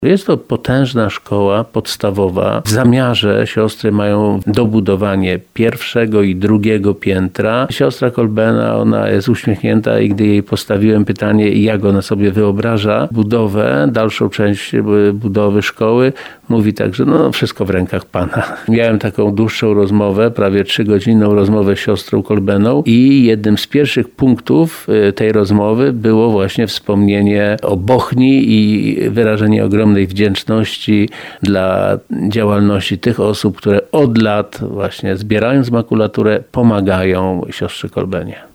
Jest to potężna szkoła podstawowa. W zamiarze siostry mają dobudowanie pierwszego i drugiego piętra. Siostra Kolbena, ona jest uśmiechnięta i gdy jej postawiłem pytanie, jak ona sobie wyobraża budowę, dalszą część budowy szkoły, mówi tak, że wszystko w rękach Pana. Miałem taką dłuższą rozmowę, prawie 3-godzinną rozmowę z siostrą Kolbeną i jednym z pierwszych punktów tej rozmowy było właśnie wspomnienie o Bochni i wyrażenie ogromnej wdzięczności dla działalności tych osób, które od lat właśnie zbierając makulaturę pomagają siostrze Kolbenie.